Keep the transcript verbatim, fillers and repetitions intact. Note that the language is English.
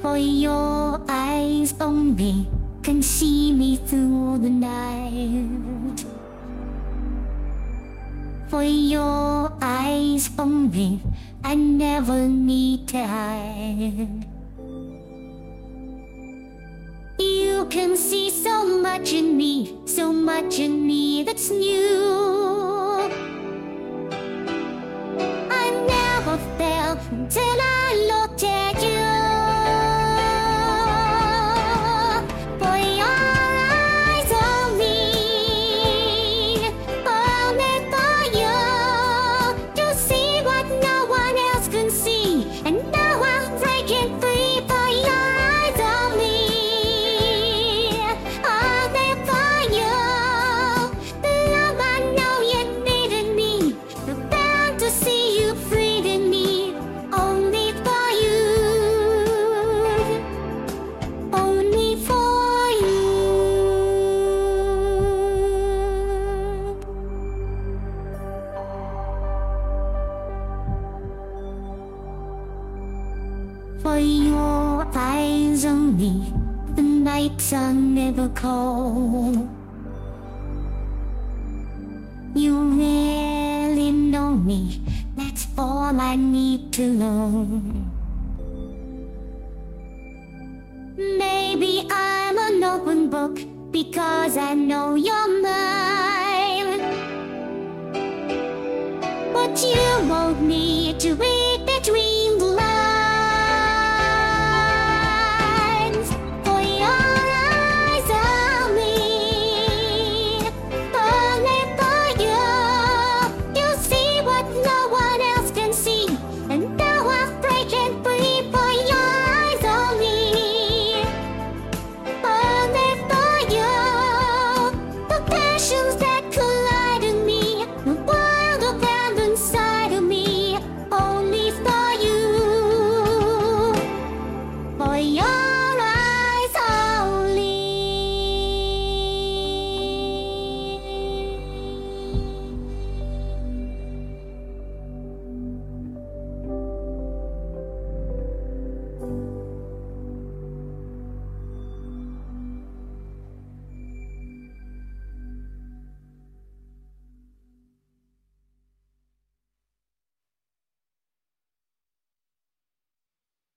For your eyes only can see me through the night. For your eyes only, I never need to hide. You can see so much in me, so much in me that's new. I never felt till I looked at you. For your eyes only, only for you, to see what no one else can see. And now I'm breaking free for your eyes only, only for you. The love I know you need in me, the bound to see you freed in me. Only for you, only for you. For your eyes only, the nights are never cold. You really know me, that's all I need to know. Maybe I'm an open book because I know you're mine, but you